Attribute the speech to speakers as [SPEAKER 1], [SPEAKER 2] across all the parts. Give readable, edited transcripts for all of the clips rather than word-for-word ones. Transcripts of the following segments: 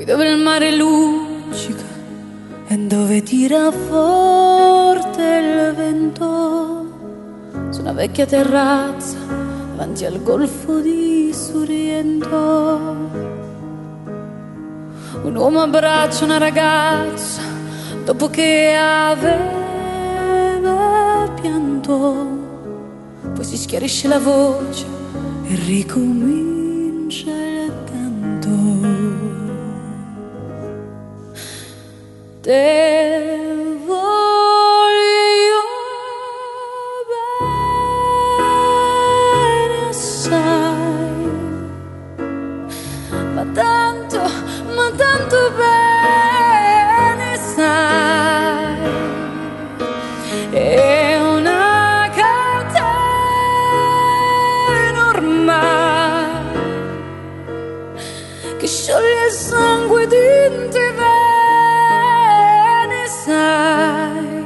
[SPEAKER 1] dove il mare luccica e dove tira forte il vento, su una vecchia terrazza davanti al golfo di Sorrento. Un uomo abbraccia una ragazza dopo che aveva pianto, poi si schiarisce la voce e ricomincia il canto. Te voglio bene assai, ma tanto bene sai, è una catena ormai che scioglie il sangue di te, bene sai.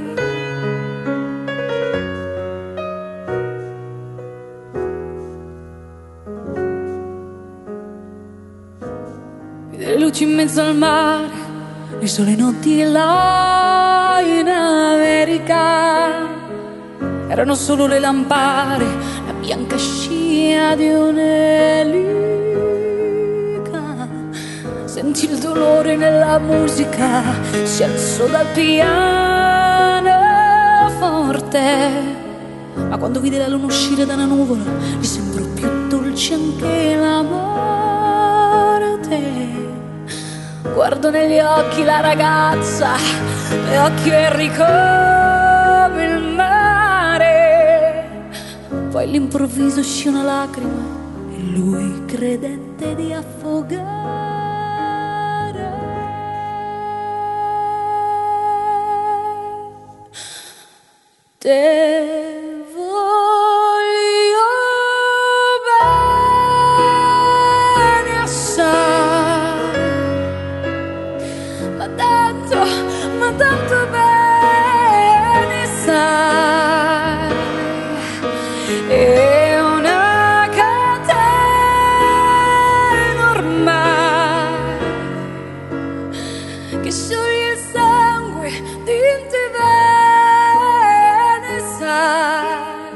[SPEAKER 1] Le luci in mezzo al mare, le sole notti là in America, erano solo le lampare, la bianca scia di un'elica. Sentì il dolore nella musica, si alzò dal piano forte, ma quando vide la luna uscire da una nuvola gli sembrò più dolce anche la morte. Guardo negli occhi la ragazza, gli occhi verdi come il mare. Poi all'improvviso uscì una lacrima e lui credette di affogare. Te voglio bene assai, ma tanto bene sai, è una catena ormai che scioglie il sangue di te, bene sai.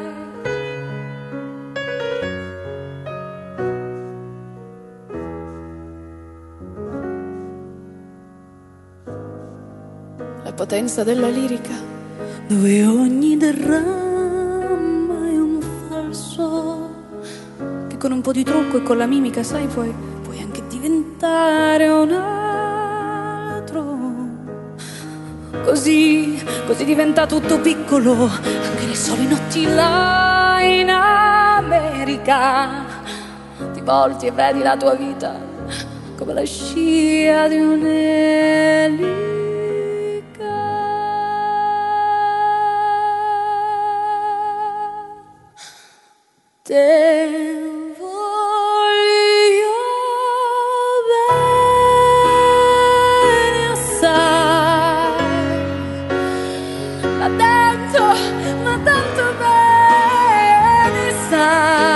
[SPEAKER 1] La potenza della lirica, dove ogni dramma è un falso, che con un po' di trucco e con la mimica, sai, puoi anche diventare un altro. Così diventa tutto piccolo, anche le sole notti là in America. Ti volti e vedi la tua vita come la scia di un'elica. Te voglio bene assai, ma tanto bene sai.